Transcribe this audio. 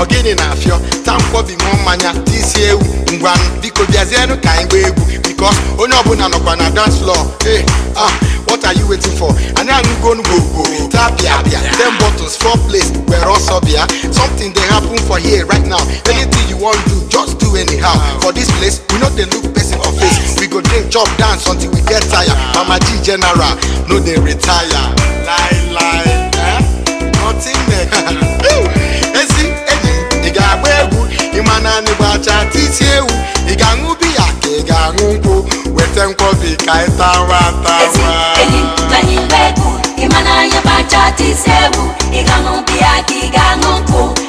ogini na afio tampo bi mo manya tisi ewu ngwan biko biazienu ka ngbe egwu because onye obuna nokwa na dance floor. Hey, what are you waiting for? And I'm going to go. Tap ya, 10 bottles, 4 plates. We're also here. Something they happen for here right now. Anything you want to do, just do anyhow. For this place, we know they look person of face. We go drink, chop, dance until we get tired. Mama G General, no they retire. Lie, nothing there. Esi, iga webu, imana ni bacha titi ewu, iga ngubi yake, iga ngumpo. Wetenkobi kaita wata wa. Imana ya bacha tisewu, iga ngubi yake, iga ngumpo.